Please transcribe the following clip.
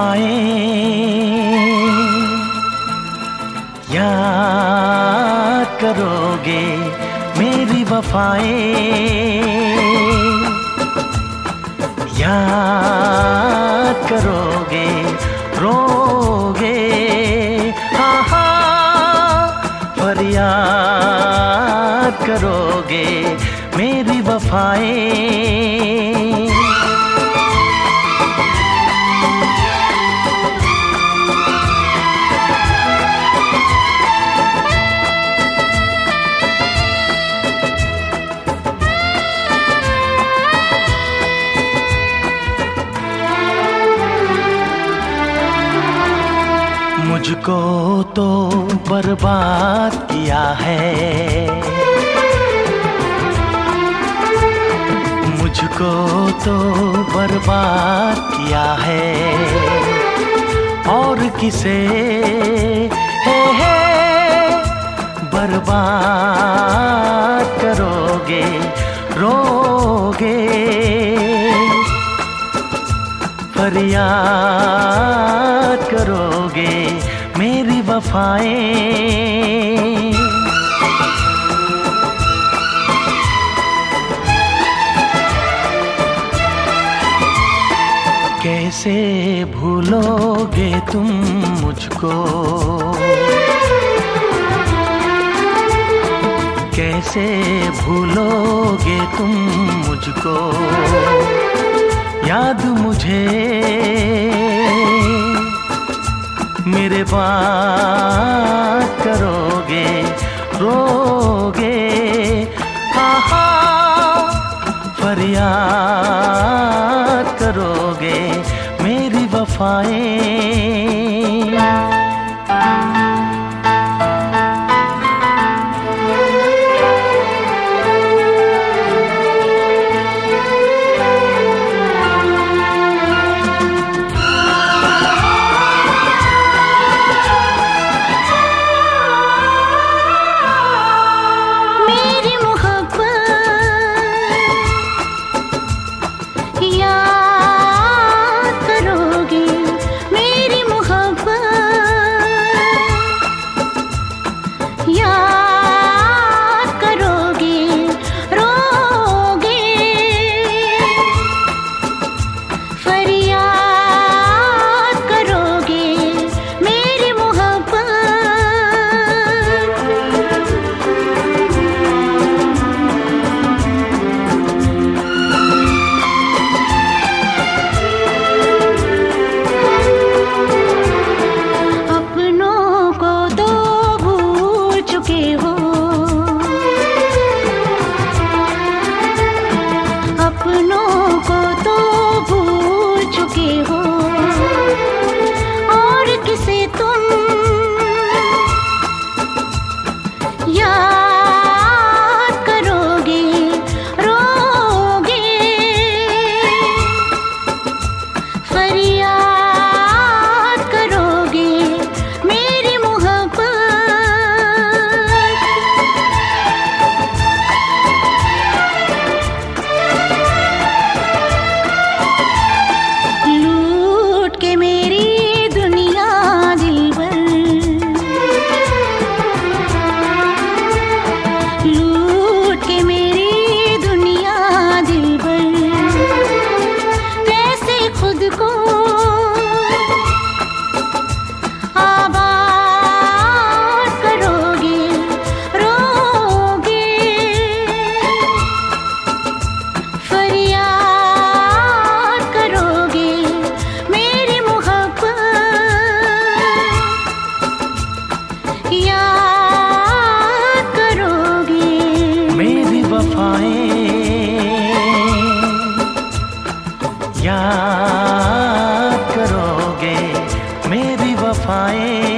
याद करोगे मेरी वफाएं, याद करोगे रोगे, हाँ हाँ फरियाद करोगे मेरी वफाएं। मुझको तो बर्बाद किया है, मुझको तो बर्बाद किया है, और किसे है बर्बाद करोगे रोगे, फरियाद करोगे मेरी वफाएं। कैसे भूलोगे तुम मुझको, कैसे भूलोगे तुम मुझको, याद मुझे मेरे बात करोगे रोगे, हाँ हाँ फरियाद करोगे मेरी वफाएं। याद करोगे मेरी वफाएं।